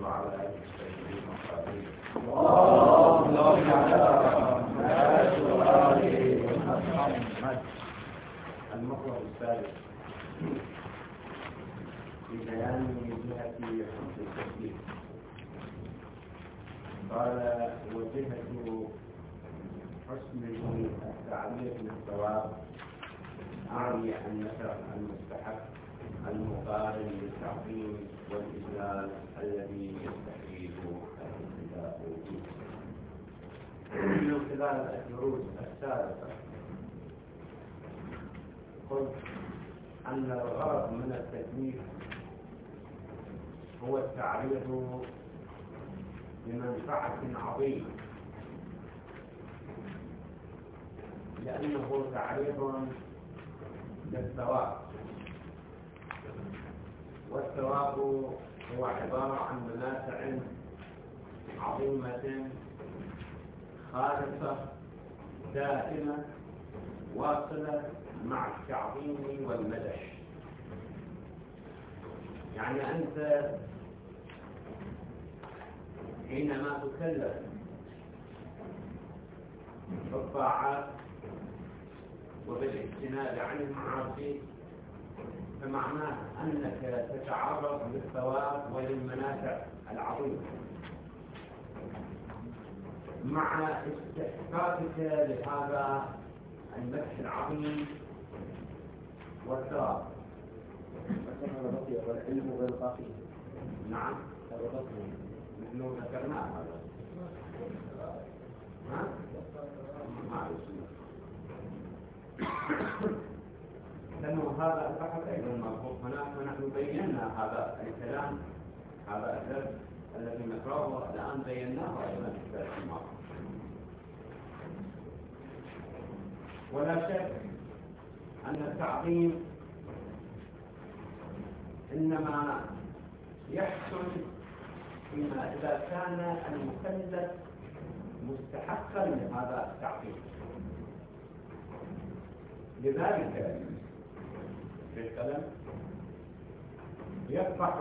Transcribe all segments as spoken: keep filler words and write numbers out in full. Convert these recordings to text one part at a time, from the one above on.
وعلى آله الطيبين الطاهرين. اللهم على المطلب الثالث في بيان جهة حسن التكليف. قال وجهة حسن التعبير بالصواب أعني النشر المستحق المقارن للتعظيم والإجلال الذي يستحيل الابتداء به. من خلال الدروس السابقة قلت أن الغرض من التكليف هو التعريض بمنفعة عظيمة، لأنه تعريض للثواب، والثواب هو عبارة عن منافع عظيمة خالصة دائمة واصلة مع التعظيم والمدح. يعني أنت حينما تكلف بالطاعات وبالاجتناب عن المعاصي فمعناه أنك تتعرض للثواب وللمنافع العظيمة مع استحقاقك لهذا المدح العظيم والثواب. والعلم بالقافية. نعم نحن ذكرناه هذا. ها؟ ما لأنه هذا البحث أيضا مربوط هناك، ونحن بينا هذا الكلام، هذا الدرس الذي نقرأه الآن بيناه أيضا في الدرس الماضي. ولا شك أن التعظيم إنما يحصل فيما إذا كان المكلف مستحقا لهذا التعظيم. لذلك في الكلام يقبح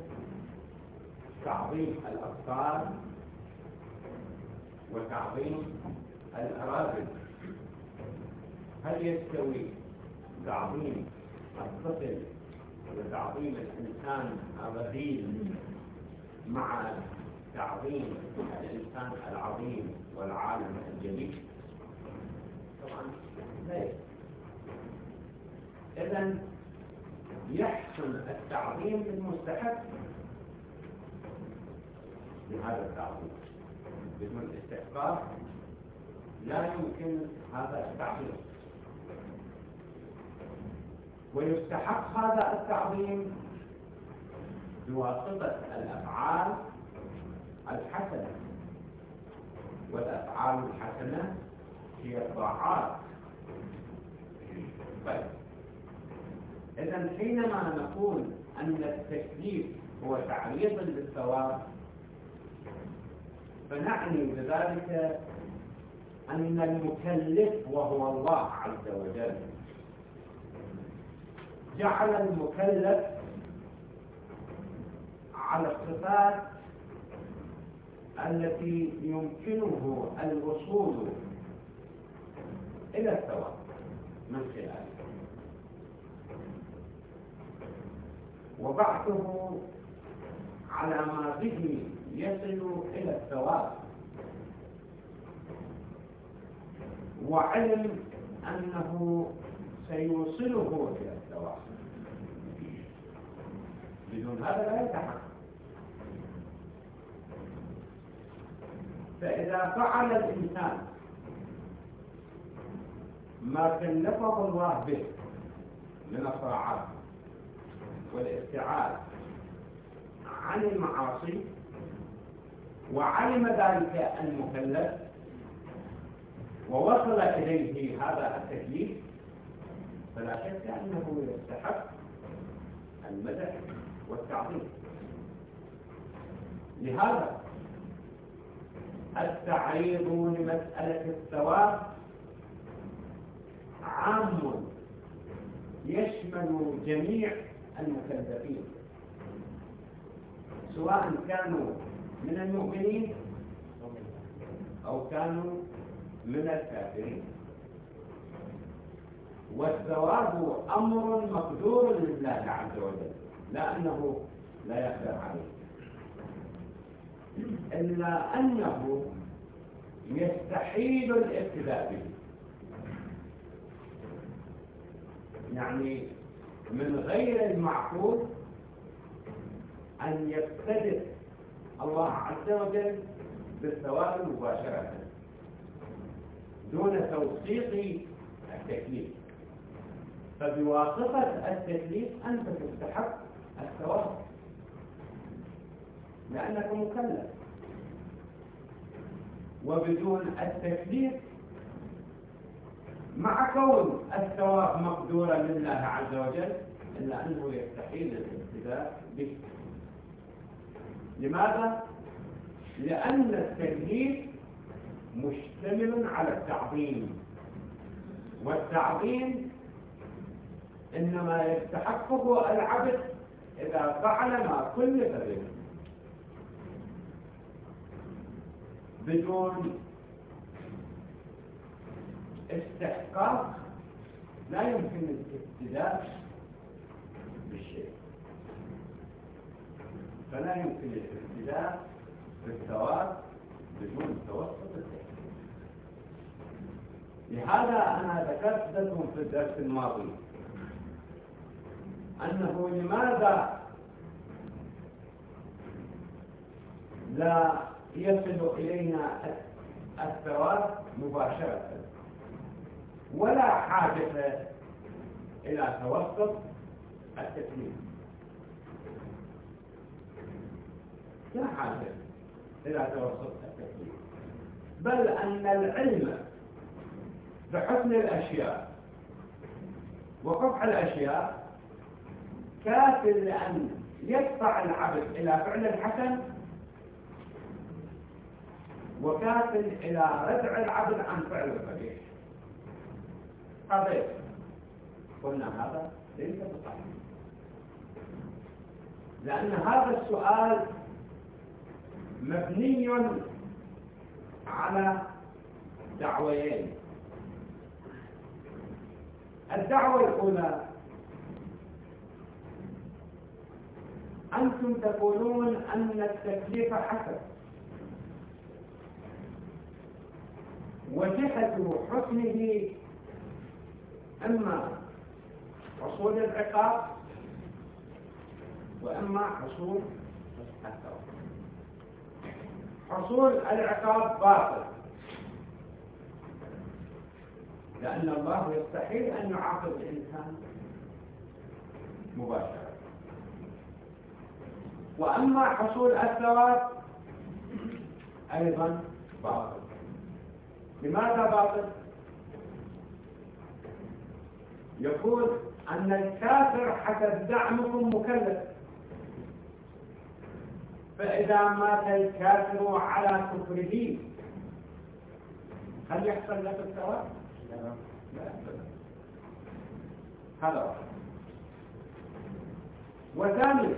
تعظيم الأطفال وتعظيم الأراذل. هل يستوي تعظيم الطفل وتعظيم الإنسان الرذيل مع تعظيم الإنسان العظيم والعالم الجليل؟ طبعا لا. إذن يحسن التعظيم المستحق لهذا التعظيم. بدون استحقاق لا يمكن هذا التعظيم، ويستحق هذا التعظيم بواسطة الأفعال الحسنة، والأفعال الحسنة هي الطاعات. طيب، إذن حينما نقول أن التكليف هو تعريض للثواب فنعني بذلك أن المكلف وهو الله عز وجل جعل المكلف على الصفات التي يمكنه الوصول إلى الثواب من خلاله، وبعثه على ما به يصل إلى الثواب، وعلم أنه سيوصله إلى الثواب. بدون هذا لا يتحقق. فإذا فعل الإنسان ما كلفه الله به من الطاعات والابتعاد عن المعاصي وعلم ذلك المكلف ووصل إليه هذا التكليف فلا شك أنه يستحق المدح والتعظيم. لهذا التعريض لمسألة الثواب عام يشمل جميع المكلفين سواء كانوا من المؤمنين أو كانوا من الكافرين. والثواب أمر مقدور لله عز وجل، لا أنه لا يقدر عليه، إلا أنه يستحيل الابتداء به. يعني من غير المعقول أن يبتدئ الله عز وجل بالثواب مباشرة دون توثيق التكليف. فبواسطة التكليف أنت تستحق الثواب لأنك مكلف، وبدون التكليف مع كون الثواب مقدورا لله عز وجل إلا أنه يستحيل الابتداء به. لماذا؟ لأن التكليف مشتمل على التعظيم، والتعظيم إنما يستحقه العبد إذا فعل ما كلف به. بدون استحقاق لا يمكن الابتداء بالشيء، فلا يمكن الابتداء بالثواب بدون توسط التكليف. لهذا أنا ذكرت لكم في الدرس الماضي أنه لماذا لا يصل إلينا الثواب مباشرة ولا حاجة إلى توسط التكليف. لا حاجة إلى توسط التكليف، بل أن العلم بحسن الأشياء وقبح الأشياء كاف لأن يدفع العبد إلى فعل الحسن، وكاف إلى ردع العبد عن فعل القبيح. هذا قلنا هذا ليس بصحيح، لأن هذا السؤال مبني على دعويين. الدعوة الأولى أنتم تقولون أن التكليف حسن، وجهة حسنه إما حصول العقاب وإما حصول الثواب. حصول العقاب باطل، لأن الله يستحيل أن يعاقب الإنسان مباشرة. وأما حصول الثواب أيضا باطل. لماذا باطل؟ يقول أن الكافر حسب زعمكم مكلف، فإذا مات الكافر على كفره هل يحصل له الثواب؟ لا يحصل. هذا واحد. وثانيا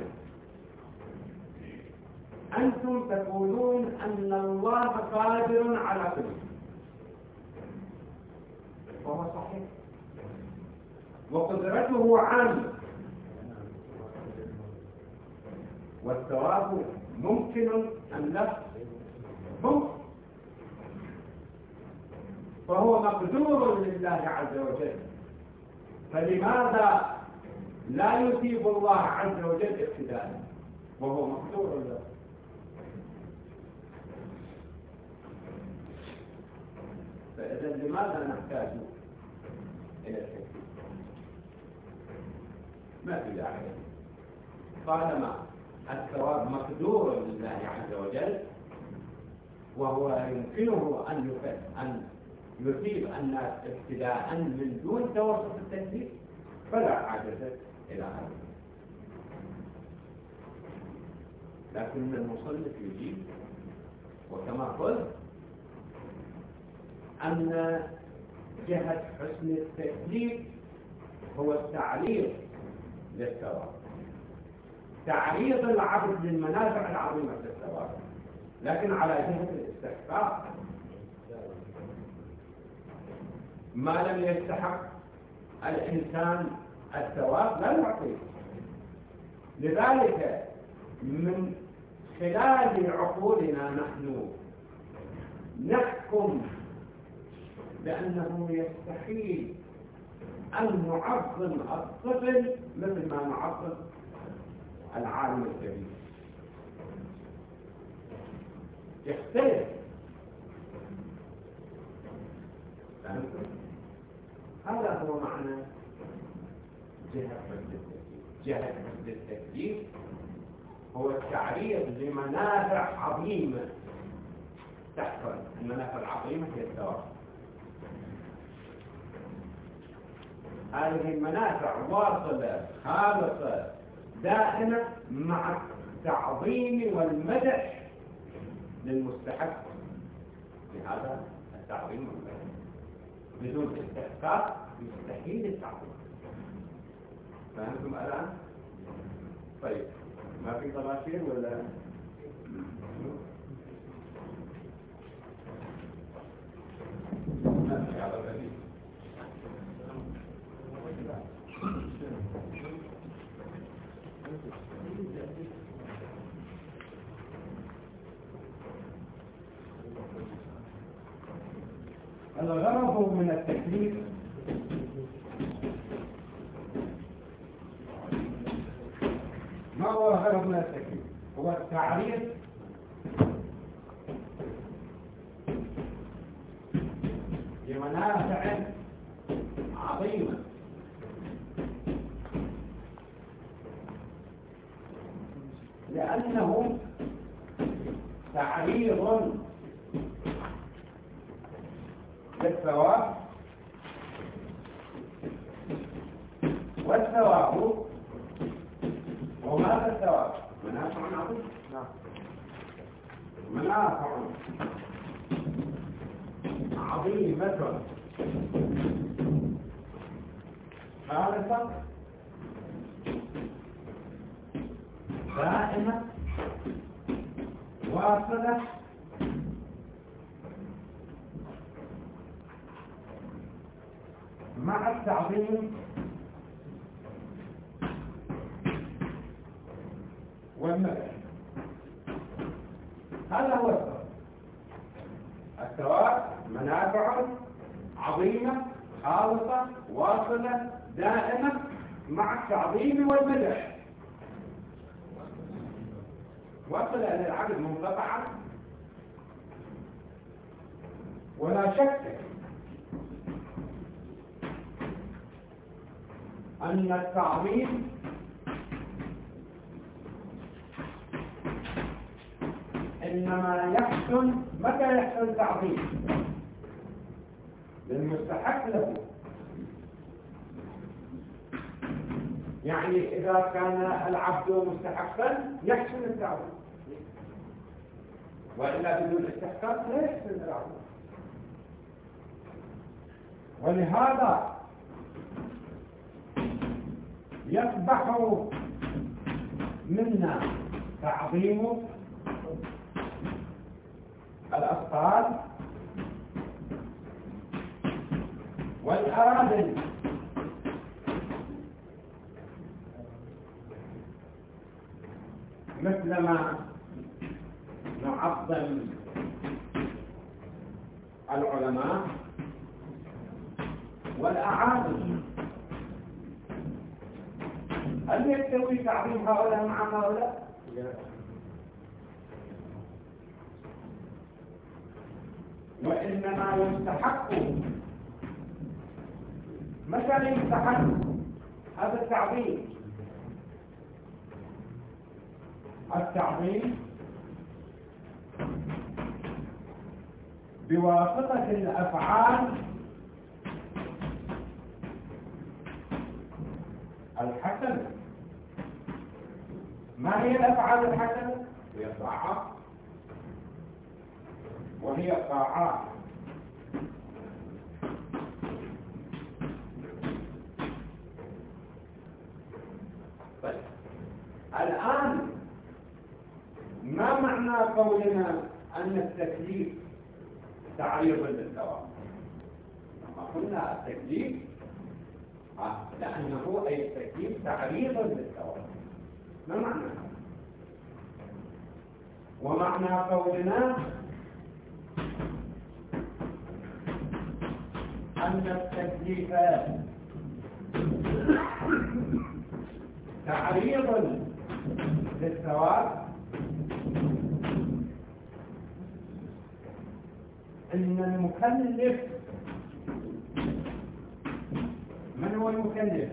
أنتم تقولون أن الله قادر على كل شيء، وهو صحيح، وقدرته عامة، والثواب ممكن أم لا؟ ممكن، فهو مقدور لله عز وجل. فلماذا لا يثيب الله عز وجل ابتداء وهو مقدور له؟ فإذا لماذا نحتاج إلى التكليف؟ ما في داعي، طالما الثواب مقدور لله عز وجل وهو يمكنه أن أن يثيب الناس ابتداء من دون توسط التكليف، فلا حاجة إلى هذا. لكن المصنف يجيب وكما قلت أن جهة حسن التكليف هو التعليق للثواب، تعريض العبد للمنافع العظيمة في الثواب، لكن على جهة الاستحقاق ما لم يستحق الإنسان الثواب لا يعطيه. لذلك من خلال عقولنا نحن نحكم بأنه يستحيل أن نعظم الطفل مثل ما نعظم العالم الكبير. يختلف. هذا هو معنى جهة حد التكليف. جهة حد التكليف هو التعريض لمنافع عظيمة تحصل. المنافع العظيمة هي الثواب. هذه المنافع واصلة خالصة دائمة مع التعظيم والمدح للمستحق لهذا التعظيم والمدح. بدون استحقاق يستحيل التعظيم. فهمتم الآن؟ طيب ما في طباشير ولا؟ ما في هذا الذي الغرض من التكليف ما هو الغرض من التكليف؟ هو التعريض لمنافع عظيمة لأنه تعريض للثواب، والثواب وماذا الثواب؟ منافع عظيمة. منافع عظيمة خالصة دائمة واصلة مع التعظيم والمدح. هذا هو الثواب. الثواب منافع عظيمة خالصة واصلة دائمة مع التعظيم والمدح. وصل إلى العبد منقطعا ولا شك أن التعظيم إنما يحسن متى يحسن تعظيم للمستحق له. يعني إذا كان العبد مستحقا يحسن التعظيم، وإلا بدون استحقاق لا يحسن التعظيم. ولهذا يصبح منا تعظيم الأطفال والأراذل مثلما نعظم العلماء والأعاذل. هل يستوي تعظيم هؤلاء مع هؤلاء؟ وإنما يستحق متى يستحق هذا التعظيم؟ التعظيم بواسطة الأفعال الحسنة. ما هي الأفعال الحسنة؟ هي الطاعات، وهي الطاعات طيب الآن ما معنى قولنا أن التكليف تعريض للثواب؟ ما قلنا التكليف آه. لأنه أي التكليف تعريض للثواب. ما معنى هذا؟ ومعنى قولنا أن التكليف تعريض للثواب أن المكلف، من هو المكلف؟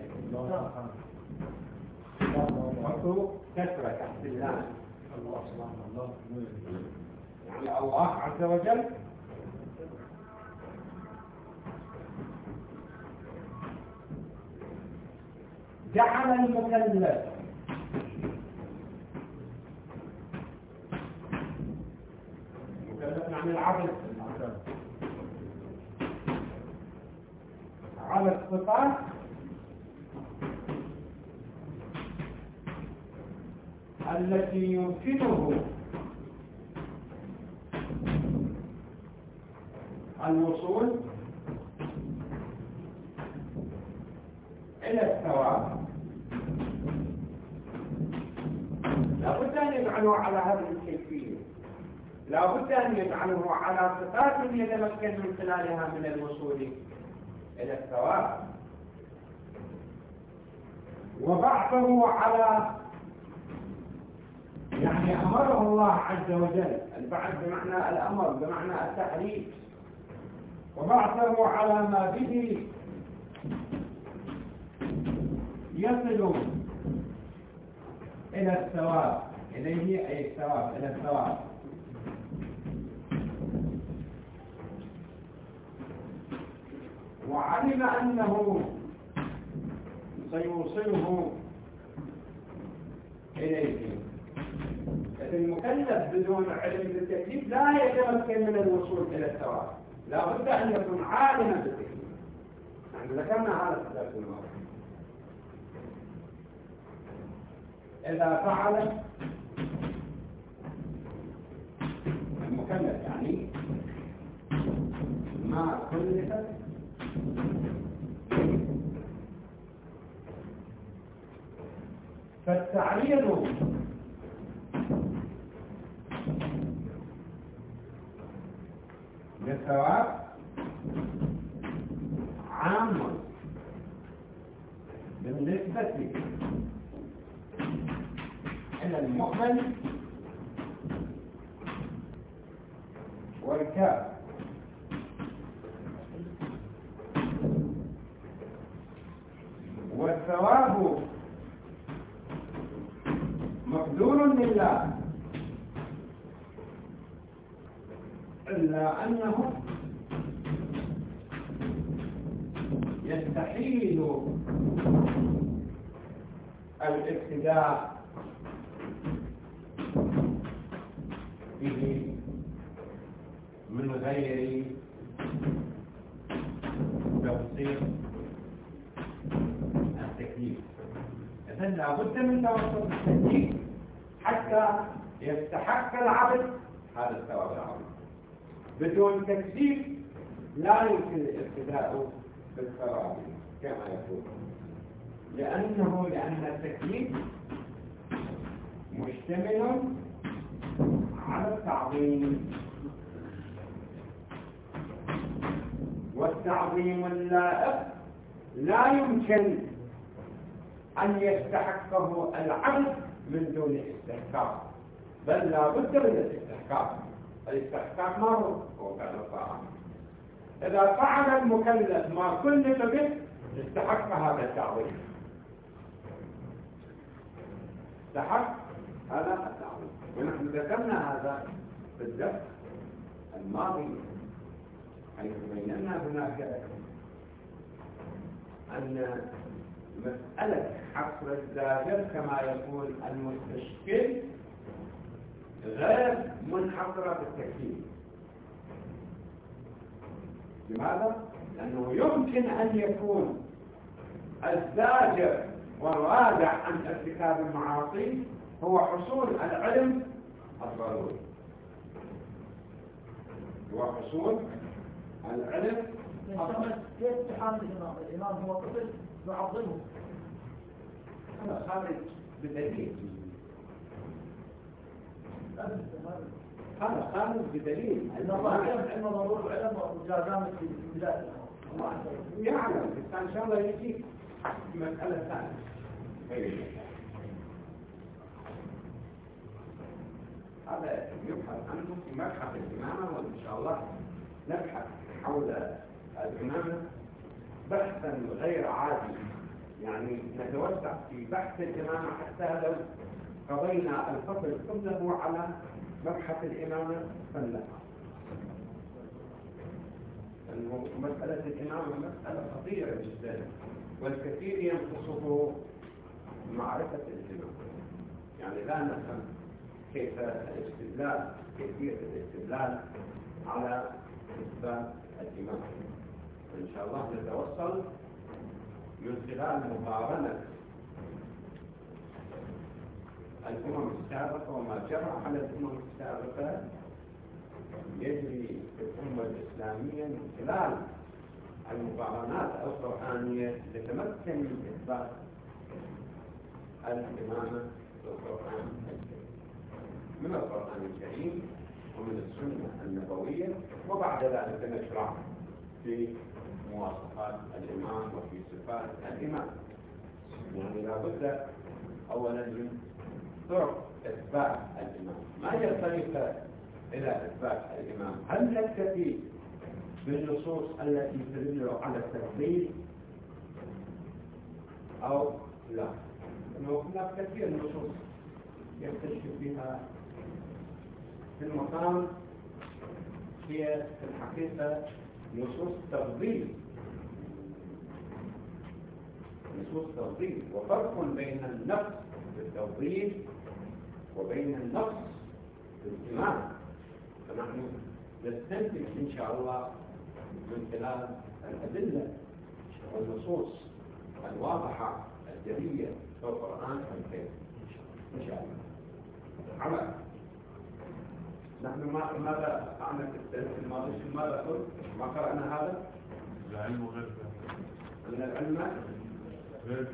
حطوا كسرة تحت الله، الله سبحانه الله يعني الله عز وجل جعل المكلف مكلف عن العبد على الصفات التي يمكنه الوصول إلى الثواب. لا بد أن يجعله على هذه الكيفية، لا بد أن يجعله على صفات يتمكن من خلالها من الوصول إلى الثواب، وبعثه على يعني أمره الله عز وجل. البعث بمعنى الأمر، بمعنى التحريك، وبعثه على ما به يصل إلى الثواب، إليه أي الثواب، إلى الثواب. وعلم أنه سيوصله إليه. المكلف بدون علم بالتكليف لا يتمكن من الوصول إلى الثواب، لا بد أن يكون عالما بالتكليف. نحن ذكرنا هذا في الدرس الماضي. إذا فعل المكلف يعني ما كلف فالتعريض للثواب عام بالنسبة إلى المؤمن والكافر، والثواب مقدور لله، إلا أنه يستحيل الابتداء به من غير توصيل التكليف. إذن لا بد من توصيل التكليف حتى يستحق العبد هذا الثواب العظيم. بدون تكليف لا يمكن الابتداء بالثواب كما يقول، لأنه لأن التكليف مشتمل على التعظيم، والتعظيم اللائق لا يمكن أن يستحقه العبد من دون استحقاق، بل لا بد من الاستحقاق. الاستحقاق ما هو؟ هو فعل الطاعة. إذا فعل المكلف ما كلف به استحق هذا التعظيم، استحق هذا التعظيم. ونحن ذكرنا هذا في الدرس الماضي حيث بينا هناك أن مسألة حصر الزاجر كما يقول المستشكل غير منحصرة بالتكليف. لماذا؟ لأنه يمكن أن يكون الزاجر والرادع عن ارتكاب المعاصي هو حصول العلم الضروري، هو حصول العلم. كيف تحامل الإمام؟ الإمام هو طفل نعظمه. هذا خارج بدليل، هذا خارج بدليل إن الله علم علم ضروري وعلم وجازامة في بلاده. يعلم، بس إن شاء الله يجيك مسألة ثانية. هذا يبحث عنه في مبحث الإمامة، وإن شاء الله نبحث حول الإمامة بحثا غير عادي، يعني نتوسع في بحث الإمامة حتى لو قضينا الفصل كله على مبحث الإمامة فلا. لأنه مسألة الإمامة مسألة خطيرة جدا، والكثير ينقصه معرفة الإمامة، يعني لا نفهم كيف الاستدلال، كيفية الاستدلال على إثبات الإمامة. إن شاء الله نتوصل من خلال مقارنة الأمم السابقة وما جرى على الأمم السابقة يجري في الأمة الإسلامية من خلال المقارنات القرآنية لتمكن من إثبات الإمامة بالقرآن الكريم، من القرآن الكريم ومن السنة النبوية، وبعد ذلك نشرع في مواصفات الإمام وفي صفات الإمام. يعني لابد أولا من طرق إثبات الإمام. ما هي الطريقة إلى إثبات الإمام؟ هل نكتفي بالنصوص التي تدل على التفضيل أو لا؟ لأنه هناك كثير من النصوص يكتشف بها في المقام هي في الحقيقة نصوص تفضيل، نصوص تفضيل، وفرق بين النص بالتفضيل وبين النص بالإمام. فنحن نستنتج إن شاء الله من خلال الأدلة والنصوص الواضحة الجلية في القرآن الكريم إن شاء الله. عمل نحن ما ماذا فعلنا في السنة الماضية؟ ماذا قلت؟ ما قرأنا هذا؟ العلم غير أن العلم غير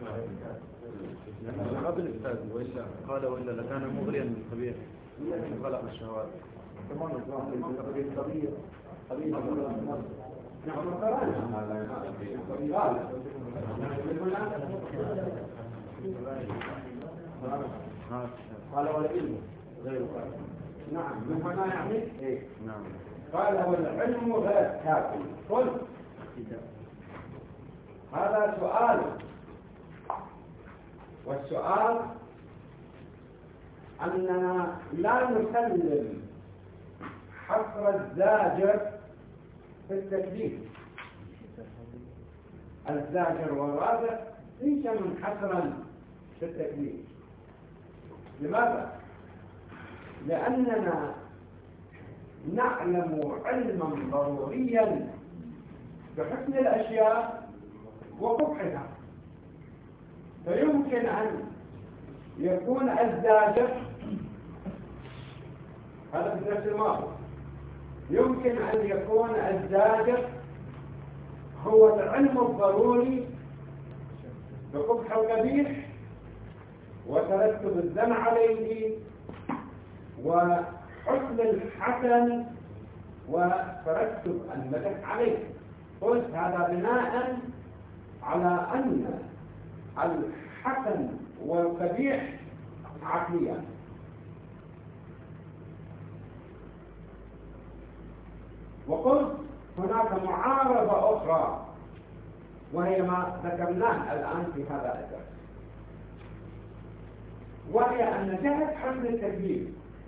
قبل الأستاذ وإلا قال وإلا لكان مغريا بالخبير خلق الشهوات. تمام قضية قضية نحن قرأنا هذا قال قال والعلم غير كافٍ. نعم من هنا يعني إيه؟ نعم. قال والعلم غير كافٍ. قل هذا سؤال، والسؤال أننا لا نسلم حصر الزاجر في التكليف. الزاجر والرادع ليس منحصرا في التكليف. لماذا؟ لأننا نعلم علما ضروريا بحسن الأشياء وقبحها، فيمكن أن يكون الزاجر هذا في الدرس الماضي، يمكن أن يكون الزاجر هو العلم الضروري بقبح القبيح وترتب الذم عليه وحسن الحسن وترتب المدح عليه. قلت هذا بناء على أن الحسن والقبيح عقليا، وقلت هناك معارضة أخرى وهي ما ذكرناه الآن في هذا الدرس، وهي أن جهة حمل التكليف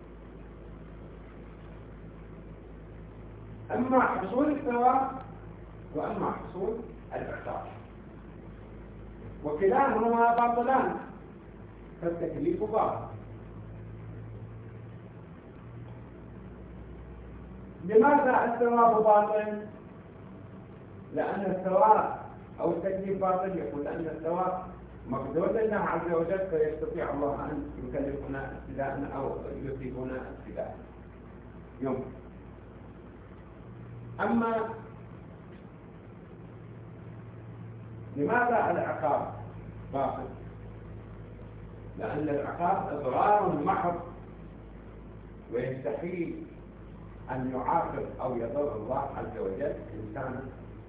أما حصول الثواب وأما حصول العقاب، وكلاهما باطلان، فالتكليف باطل. لماذا الثواب باطل؟ لأن الثواب أو التكليف باطل. يقول أن الثواب مقدور لله عز وجل فيستطيع الله أن يكلفنا ابتداء أو يصيبنا ابتداء يمكن. أما لماذا العقاب باطل؟ لأن العقاب إضرار محض، ويستحيل أن يعاقب أو يضر الله عز وجل إنسانا،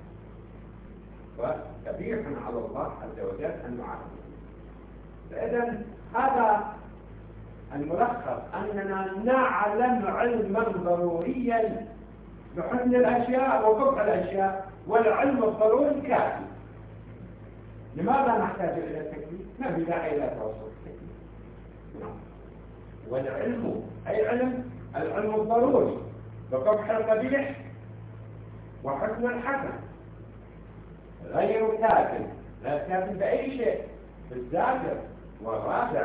وكبير على الله عز وجل أن يعاقب. فإذا هذا الملخص، أننا نعلم علما ضروريا بحسن الأشياء وقبح الأشياء، والعلم الضروري كافي. لماذا نحتاج إلى التكليف؟ ما في داعي إلى توصف التكليف. والعلم أي علم العلم الضروري بقبح القبيح وحسن الحسن، غير كافٍ، لا كافٍ بأي شيء، في الزاجر والرافع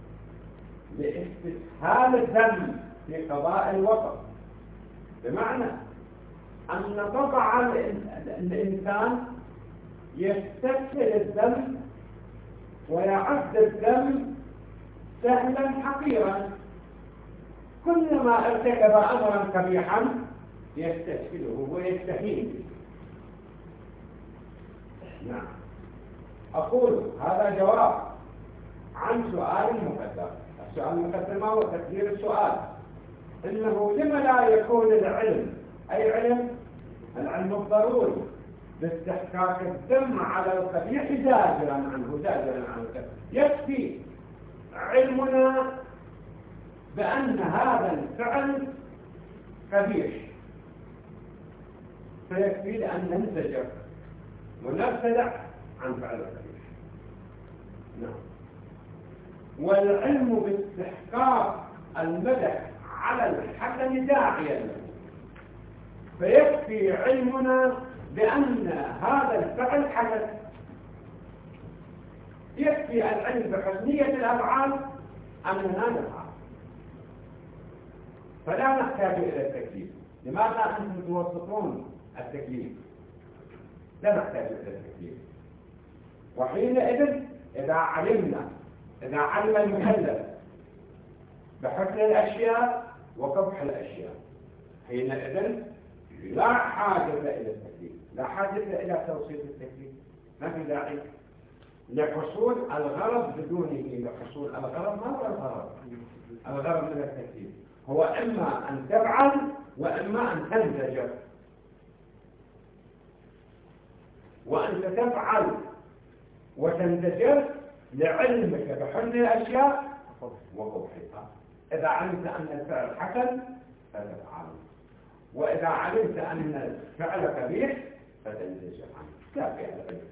لاستسهال الذنب في قضاء الوقت. بمعنى أن طبع الإنسان يستسهل الذنب ويعد الذنب سهلا حقيرا، كلما ارتكب أمرا قبيحا يستسهله ويستهين. نعم، أقول هذا جواب عن سؤال مقدم. السؤال المقدم ما هو تقدير السؤال، إنه لما لا يكون العلم أي علم العلم الضروري باستحقاق الذم على القبيح زاجرا عنه زاجرا عنه يكفي علمنا بأن هذا الفعل قبيح، فيكفي لأن ننزجر ونبتدع عن فعل القبيح. نعم. والعلم باستحقاق المدح على الحسن داعيا له، فيكفي علمنا بأن هذا الفعل حسن. يكفي العلم بحسنية الأفعال أننا نفعل، فلا نحتاج إلى التكليف. لماذا أنتم توسطون التكليف؟ لا نحتاج إلى التكليف. وحينئذ إذا علمنا إذا علم المكلف بحسن الأشياء وقبح الأشياء، حينئذ لا حاجة إلى التكليف، لا حاجة إلى توصيف التكليف، ما في داعي لحصول الغرض بدونه. لحصول الغرض ما هو الغرض؟ الغرض من التكليف هو إما أن تفعل وإما أن تنزجر. وأنت تفعل وتنزجر لعلمك بحسن الأشياء وقبحها. إذا علمت أن الفعل حسن فتفعل، وإذا علمت أن الفعل قبيح فتنزجر عنه. كافي على ذلك.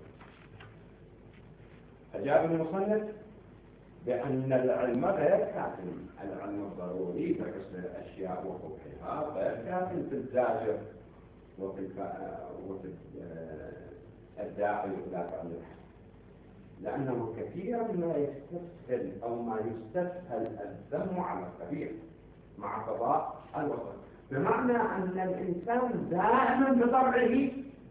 أجاب المصنف بأن العلم غير كاف، العلم الضروري بحسن الأشياء وقبحها غير كاف في الزاجر وفي وفي الداعي إلى فعل الحسن، لأنه كثيرا ما يستسهل أو ما يستسهل الذم على القبيح مع قضاء الوسط. بمعنى أن الإنسان دائما بطبعه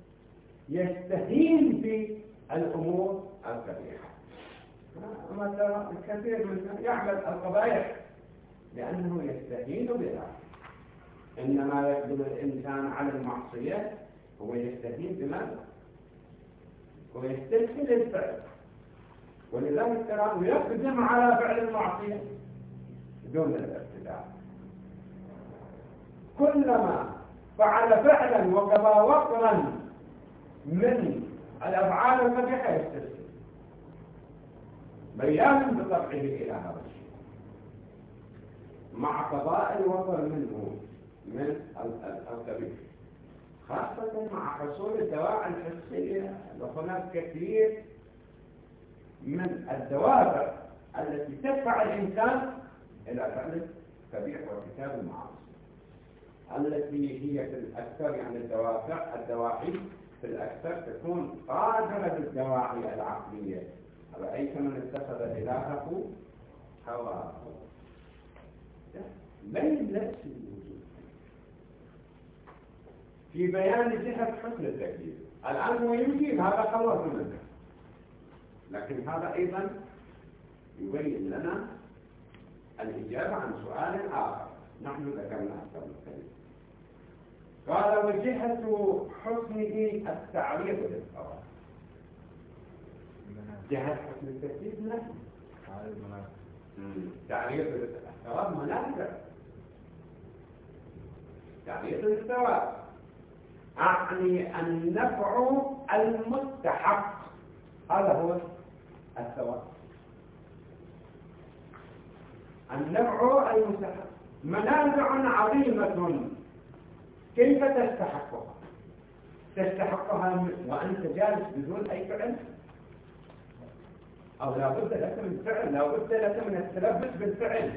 يستهين بالأمور القبيحة. مثلا الكثير من يعمل القبائح لأنه يستهين بها، إنما يقبل الإنسان على المعصية هو يستهين بماذا؟ هو يستسهل الفعل، ولذلك تراه يقدم على فعل المعصية دون الابتداع. كلما فعل فعلا وقضى وطرا من الأفعال القبيحة يستسهل، بيان بطبعه إلى هذا الشيء مع قضاء الوطر منه من القبيح، خاصة مع حصول الدواعي الحسية. وهناك كثير من الدوافع التي تدفع الإنسان إلى فعل القبيح وارتكاب المعاصي، التي هي في الأكثر يعني الدوافع الدواعي في الأكثر تكون قادرة بالدواعي العقلية. رأيت من اتخذ إلهه هواه، بين نفس الوجود في بيان جهة حسن التكليف. الآن هو يجيب هذا خلص منه، لكن هذا أيضا يبين لنا الإجابة عن سؤال آخر نحن ذكرنا أكثر من كلمة. قال وجهة حسنه التعريض للثواب. جهة حسن التكليف لا تعريض للثواب منافع تعريض للثواب أعني النفع المستحق هذا هو الثواب. النفع المستحق منافع عظيمة كيف تستحقها؟ تستحقها وأنت جالس بدون أي فعل أو لا بد لك من فعل لا بد لك من التلبس بالفعل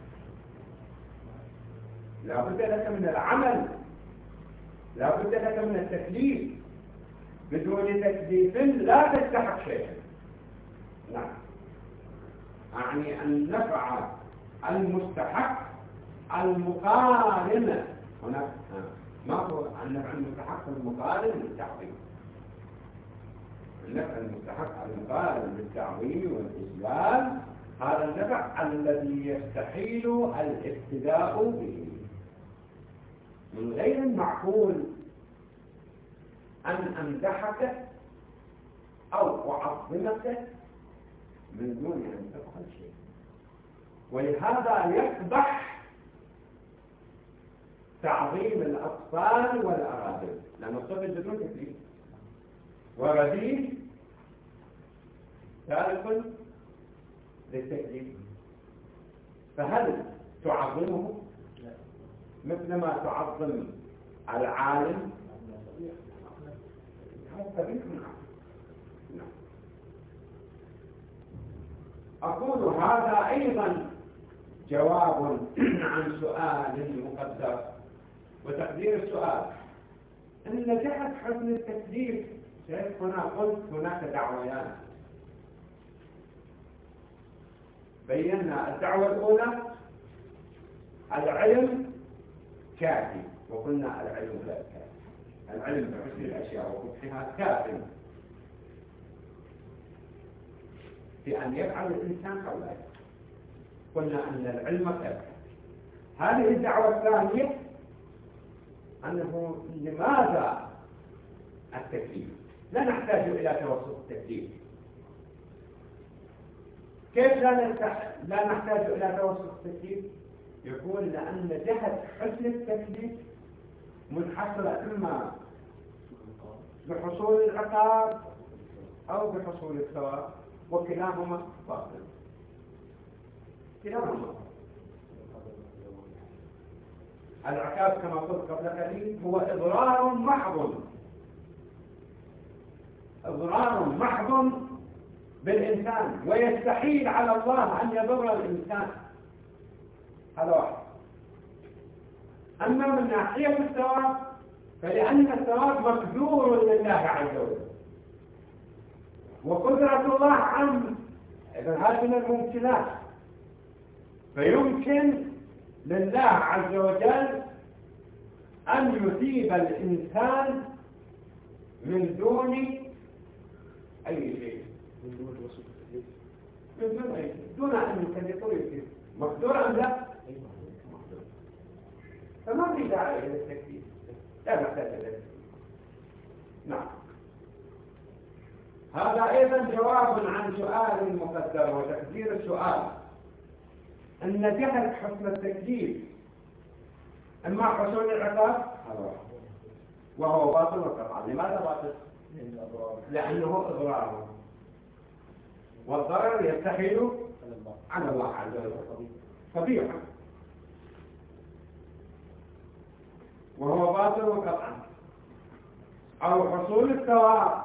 لا بد لك من العمل لا بد لك من التكليف بدون تكليف لا تستحق شيئا. نعم يعني النفع المستحق المقارن هناك ما هو النفع المستحق المقارن للتعظيم النفع المستحق المقارن للتعظيم والإجلال هذا النفع الذي يستحيل الابتداء به من غير المعقول أن أمدحك أو أعظمك من دون أن تفعل شيء. ولهذا يقبح تعظيم الأطفال والأراذل لأن الطفل بدون تكليف ورذيل ثالث للتكليف فهل تعظمه مثل ما تعظم العالم؟ هذا طريق نعم. أقول هذا أيضا جواب عن سؤال مقدر وتقدير السؤال أن جهة حسن التكليف هنا قلت هناك دعويان بينا الدعوة الأولى العلم كافي وقلنا العلم لا كافي العلم بحسن الأشياء وقبحها كافي في أن يفعل الإنسان أو لا يفعل. قلنا أن العلم كافي. هذه الدعوة الثانية أنه لماذا التكليف؟ لا نحتاج إلى توسط التكليف. كيف لا, نحتاج لا نحتاج إلى توسط التكليف؟ يقول لأن جهة حسن التكليف منحصرة إما بحصول العقاب أو بحصول الثواب وكلاهما باطل. كلاهما العقاب كما قلت قبل قليل هو إضرار محض إضرار محض بالإنسان ويستحيل على الله أن يضر الإنسان. هذا واحد. أما من ناحية الثواب فلأن الثواب مقدور لله عز وجل وقدرة الله عنه إذن هذا من الممكنات فيمكن لله عز وجل أن يثيب الإنسان من دون أي شيء من دون أي شيء دون أن يكلفه يثيب مقدور أم لا؟ مقدور. فما في داعي إلى التكليف لا نحتاج إلى التكليف. نعم هذا أيضا جواب عن سؤال مقدر وتقدير السؤال أن جهة حسن التكليف أما حصول العقاب وهو باطل وقطعا. لماذا باطل؟ لأنه إضرار والضرر يستحيل على الله عز وجل طبيعة وهو باطل وقطعا. أو حصول الثواب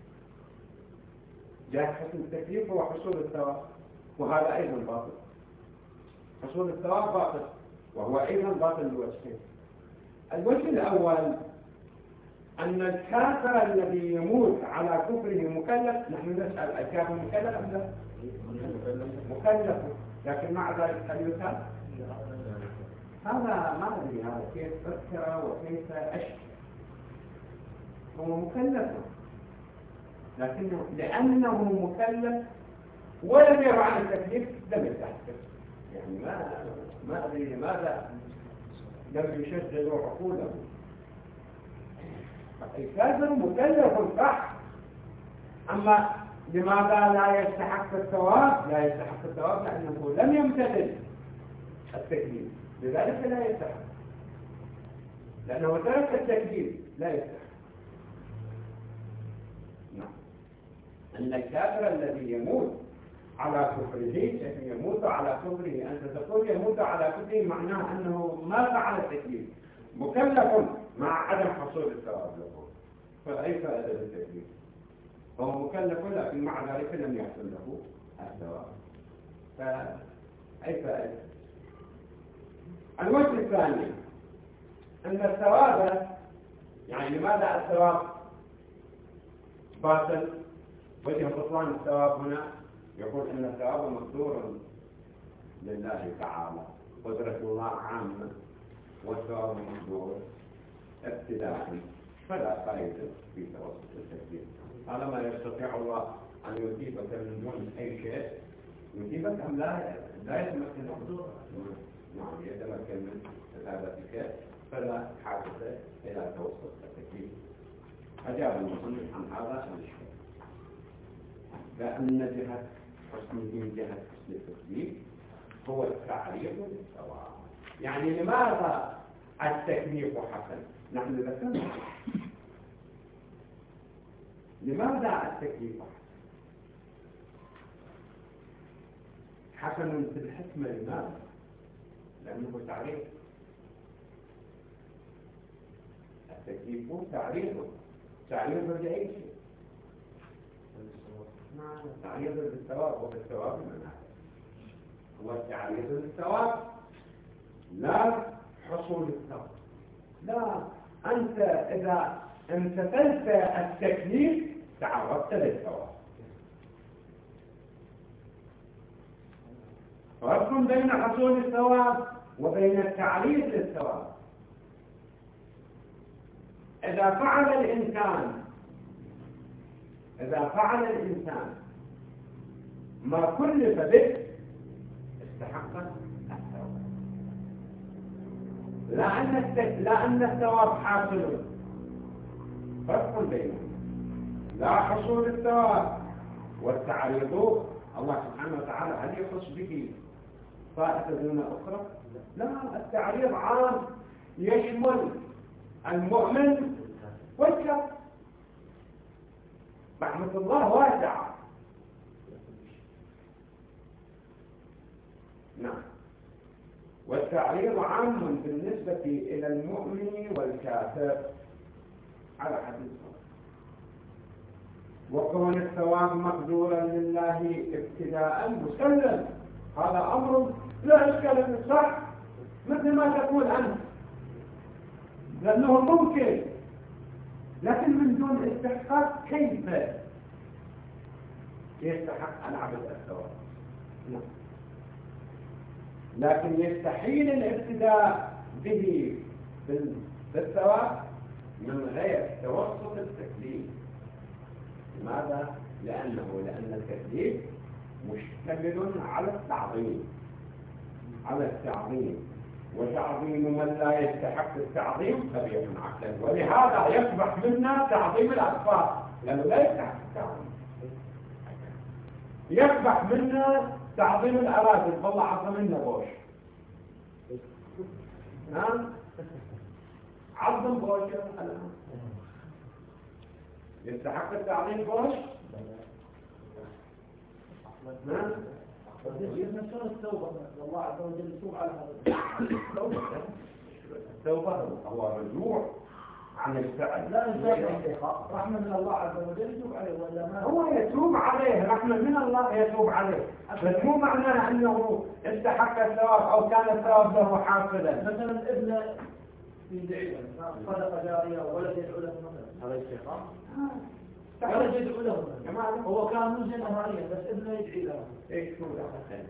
جهة حسن التكليف هو حصول الثواب وهذا أيضا باطل. حصول الثواب باطل وهو أيضا باطل الوجهين. الوجه الأول أن الكافر الذي يموت على كفره مكلف. نحن نسأل الكافر مكلف أم لا؟ مكلف لكن مع ذلك هل يثاب؟ هذا ما أدري هذا كيف فكر وكيف أشكى. هو مكلف لكنه لأنه مكلف ولم يرى عن التكليف لم يتحقق. يعني ما ما أدري لماذا لم يشغلوا عقوله. الكافر مكلف صح، أما لماذا لا يستحق الثواب؟ لا يستحق الثواب لأنه لم يمتثل التكليف، لذلك لا يستحق، لأنه ترك التكليف لا يستحق. نعم. أن الكافر الذي يموت على كفره يموت على كفره، أنت تقول يموت على كفره معناه أنه ما فعل التكليف، مكلف مع عدم حصول الثواب له، فأي فائدة للتكليف؟ هو مكلف لكن مع ذلك لم يحصل له الثواب، فأي فائدة؟ الوجه الثاني أن الثواب، يعني لماذا الثواب باطل؟ وجه بطلان الثواب هنا يقول أن الثواب مقدور لله تعالى، قدرة الله عامة، والثواب مقدور ابتداء، فلا فائدة في توسط التكليف. طالما يستطيع الله أن يثيبك من دون أي شيء، يثيبك أم لا لا يتمكن من نعم يتمكن من كتابتك، فلا حاجة إلى توسط التكليف. أجاب المصنف عن هذا الشيء لأن جهة حسن من جهة حسن التكليف هو التعريف للثواب. يعني لماذا التكليف حسن؟ نحن ذكرنا لماذا التكليف حسن؟ حسن في الحكمة. لماذا؟ لأنه تعريف. التكليف تعريف، تعريف لأي شيء، تعريف للثواب، وبالثواب من هذا هو التعريف للثواب، لا حصول الثواب. لا، أنت إذا امتثلت التكليف تعرضت للثواب. فرق بين حصول الثواب وبين التعريف للثواب. إذا فعل الإنسان إذا فعل الإنسان ما كلف به استحق الثواب، لأن لأن الثواب حاصل. فرق بينهم، لا حصول الثواب والتعريض. الله سبحانه وتعالى هل يخص به طائفة دون أخرى؟ لا، التعريض عام يشمل المؤمن والكافر. رحمة الله واسعة. نعم. والتعريض عام بالنسبة إلى المؤمن والكافر على حد الصلاة. وكون الثواب مقدورا لله ابتداء مسلم، هذا أمر لا إشكال فيه، صح مثل ما تقول أنت، لأنه ممكن، لكن من دون استحقاق كيف يستحق العبد الثواب؟ لا. لكن يستحيل الابتداء به بالثواب من غير توسط التكليف. لماذا؟ لأنه لأن التكليف مشتمل على التعظيم، على التعظيم، وتعظيم من لا يستحق التعظيم قبيح عقلا، ولهذا يصبح منا تعظيم الأطفال لأنه لا يستحق التعظيم. يصبح منا تعظيم الأراضي، والله عظم لنا بوش. ها؟ عظم بوش الآن يستحق التعظيم بوش؟ ها؟ التوبة الله عز وجل يتوب على هذا. التوبة هو رجوع عن الفعل. لا رحمة من الله عز وجل يتوب عليه ولا ما؟ هو يتوب عليه، رحمة من الله يتوب عليه، بس مو معناه أنه استحق الثواب أو كان الثواب له حاصلا. مثلا ابن يدعي له صدقة جارية وولد يدعو له مثلا، هذا استحقاق؟ ولد يدعو له مثلا، هو كان مجنى نهاريا بس ابنه يدعي له. ايش شو دخل؟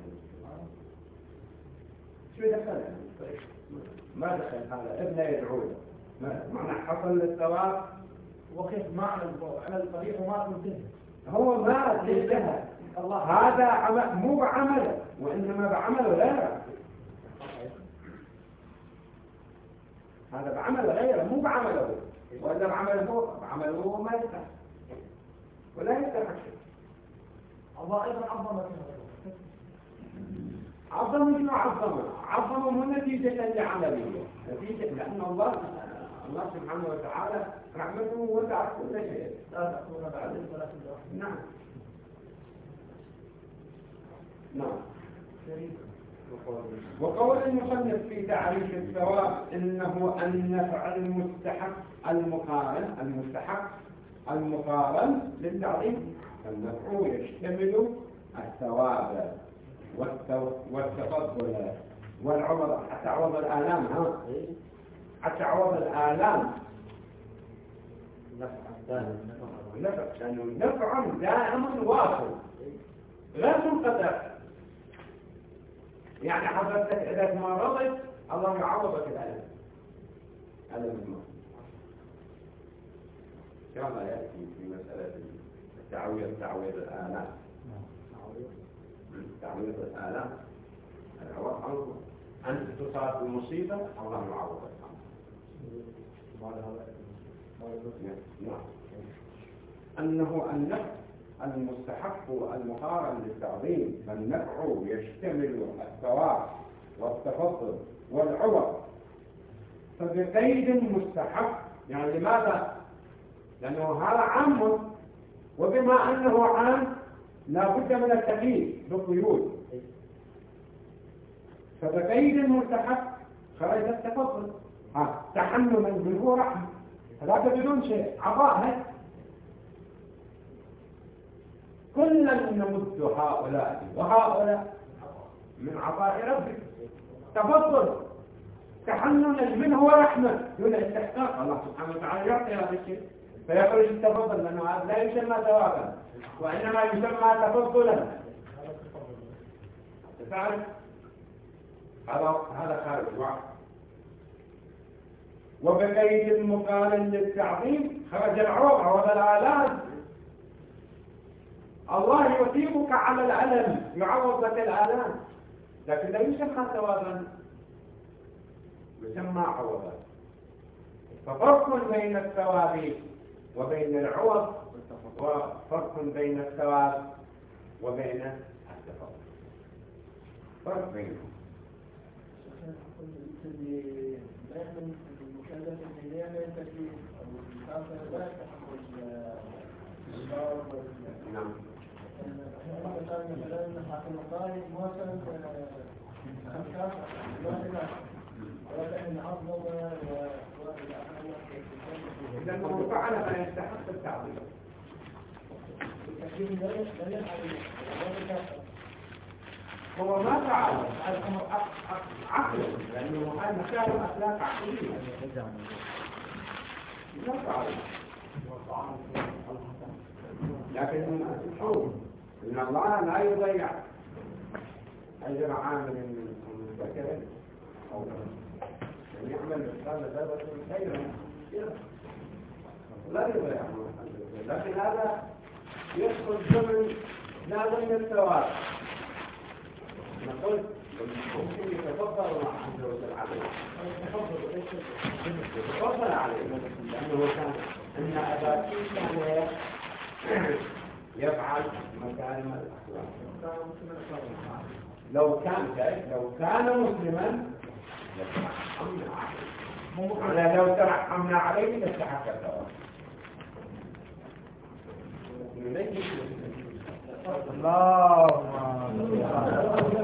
شو دخل؟ ما دخل هذا ابنه يدعو له، معنى حصل للثواب وكيف معنى على الطريق وما تنتهي؟ هو ما انتهى. هذا عمل مو بعمله، وإنما بعمل غيره. هذا بعمل غيره مو بعمله، وإذا بعمله هو بعمله ما يستحق ولا يستحق شيء. الله أيضا عظم عظم شنو عظمه؟ عظمه مو نتيجة لعمله، نتيجة لأن الله الله سبحانه وتعالى رحمته وسعت كل شيء. لا تأخذون بعد ولا تدعون. نعم. نعم. وقول المصنف في تعريف الثواب إنه النفع المستحق المقارن المستحق المقارن للتعظيم. النفع يشتمل الثواب والتفضل والعوض حتى عوض الآلام ها حتى عوض الآلام نفع لأنه نفع دائم واصل لا تنقطع. يعني حضرتك إذا ما رضيت الله يعوضك الألم ألم الموت. كما يأتي في مسألة التعويض تعويض الآلام تعويض الآلام العوض عنه أنت تصاب بمصيبة الله يعوضك نعم. أنه النفع المستحق المقارن للتعظيم فالنفع يشتمل الثواب والتفضل والعوض فبقيد مستحق. يعني لماذا؟ لأنه هذا عام، وبما أنه عام لا بد من التقييد بقيود. فبقيد مستحق خرج التفضل ها تحملا منه رحمة، هذاك بدون شيء عطاء. كلا نمد هؤلاء وهؤلاء من عطاء ربك تفضل تحننا منه ورحمة دون استحقاق. الله سبحانه وتعالى يعطي هذا الشيء فيخرج التفضل، لأنه هذا لا يسمى ثوابا وإنما يسمى تفضلا. تعرف هذا هذا خارج واحد. وبقيد المقارن للتعظيم خرج العوض عوض الآلام. الله يثيبك على الألم يعوض لك الآلام، لكن لا يسمى ثوابا يسمى عوضا. ففرق بين الثواب وبين العوض وفرق بين الثواب وبين التفضل. فرق بينهم. لا يحمل المكلف اللي يعمل تكليف أو لا يتحمل نعم. مثلا مثلا حاكم القائد مثلا خمسة ولكن عظم إذا ما فعل ما يستحق التعظيم. التكليف لا يفعل هو ما فعل الأمر عقل، لأنه هذا مكان أخلاق عقلية. ما فعل. لكن شوف إن الله لا يضيع أجر عامل من ذكر أو أن يعمل مثقال ذرة خيرا لا يضيع، لكن هذا يدخل ضمن لا ضمن الثواب. نقول ممكن يتفضل الله عز وجل عليه يتفضل عليه لأنه كان إن أبا كان يفعل مكارم الأخلاق. لو كان لو كان مسلما لترحمنا عليه، لو ترحمنا عليه لاستحق الثواب. اللهم